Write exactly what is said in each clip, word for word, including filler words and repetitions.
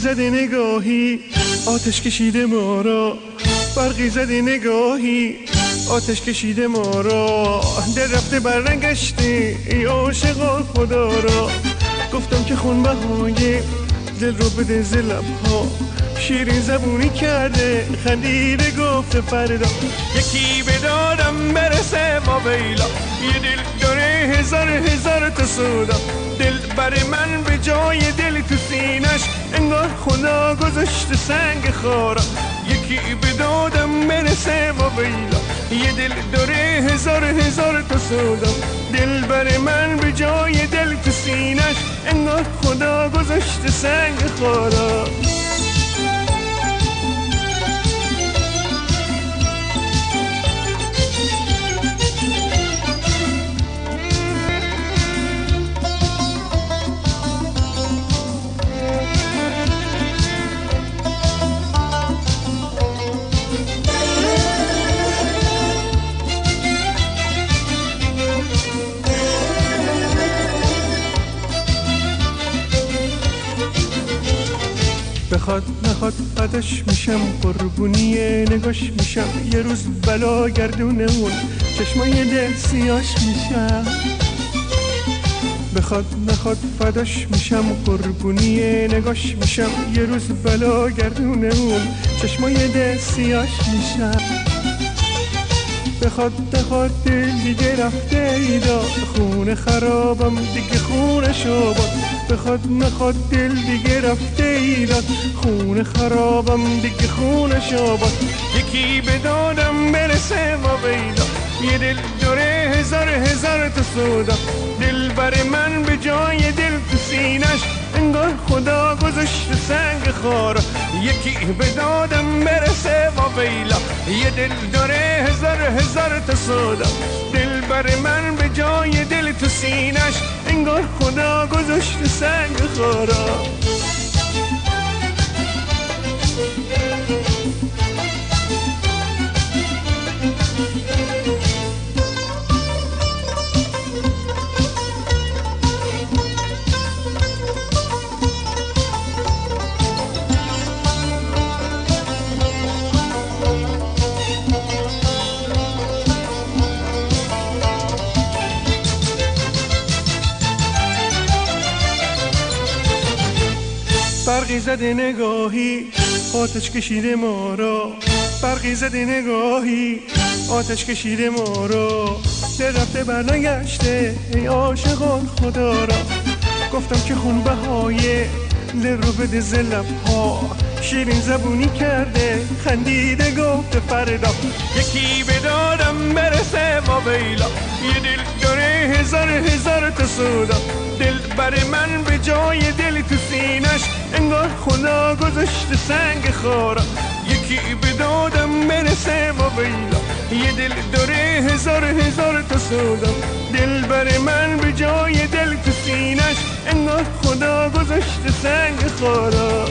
زده نگاهی آتش کشیده ما را، برقی زده نگاهی آتش کشیده ما را. دل رفته برنگشته ای عاشقان خدا را، گفتم که خون بهای دل رو بده ز لبها، شیرین زبونی کرده خندیده گفته فردا یکی به دادم برسه ما بیلا. یه دل داره هزار هزار تا سودا، دل بر من به جای دل تو سینش انگار خدا گذاشته سنگ خارا. یکی به دادم برسه ما بیلا. یه دل داره هزار هزار تا سودا، دل بر من به جای دل تو سینش انگار خدا گذاشته سنگ خارا. بخواد نخواد فداش میشم، قربونی نگاش میشم، یه روز بلا گردونه اون چشمای دل سیاش میشم. بخواد نخواد فداش میشم، قربونی نگاش میشم، یه روز بلا گردونه اون چشمای دل سیاش میشم. بخواد نخواد دل دیگه رفته ایدا، خونه خرابم دیگه خونه شاباد. بخواد نخواد دل دیگه رفته ایداد، خونه خرابم دیگه خونه شاباد. یکی به دادم برسه ما بیدا. یه دل داره هزار هزار تا سودا، دل بر من به جای دل تو سینش انگار خدا گذاشته سنگ خارا. یکی به دادم برسه ما بیلا. یه دل داره هزار هزار تا سودا، دل بر من به جای دل تو سینش انگار خدا گذاشته سنگ خارا. برقی زده نگاهی آتش کشیده ما را، برقی زده نگاهی آتش کشیده ما را. دل رفته برنگشته ای عاشقان خدا را، گفتم که خون بهای دل رو بده ز لبها، شیرین زبونی کرده خندیده گفته فردا یکی به دادم برسه ما بیلا. یه دل داره هزار هزار تا سودا، دل بر من به جای دل تو سینش انگار خدا گذاشته سنگ خارا. یکی به دادم برسه ما بیلا. یه دل داره هزار هزار تا سودا، دل بر من به جای دل تو سینش انگار خدا گذاشته سنگ خارا.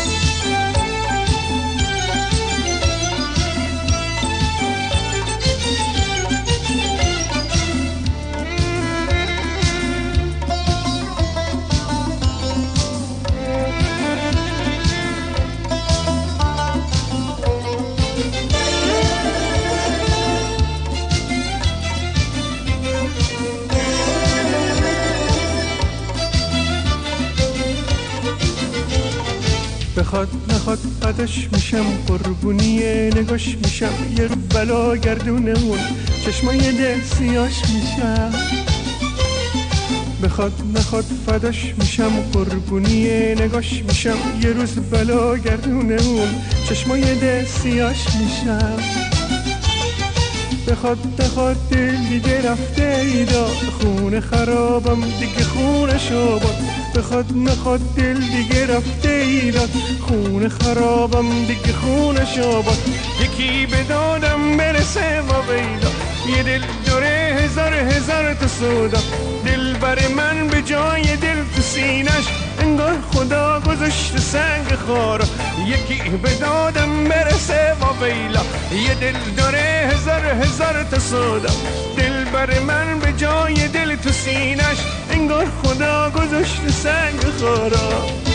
بخواد نخواد فداش میشم، قربونی نگاش میشم، یه رو بلا گردونه اون چشمای دل سیاش میشم. بخواد نخواد فداش میشم، قربونی نگاش میشم، یه روز بلا گردونه اون چشمای دل سیاش میشم. بخواد نخواد دل دیگه رفته ایدا، خونه خرابم دیگه خونه شاباد. بخواد نخواد دل دیگه رفته ایداد، خونه خرابم دیگه خونه شاباد. یکی به دادم برسه ما بیدا. یه دل داره هزار هزار تا سودا، دل بر من به جای دل تو سینش انگار خدا گذاشته سنگ خارا. یکی به دادم برسه ما بیلا. یه دل داره هزار هزار تا سودا، دل بر من به جای دل تو سینش انگار خدا گذاشته سنگ خارا.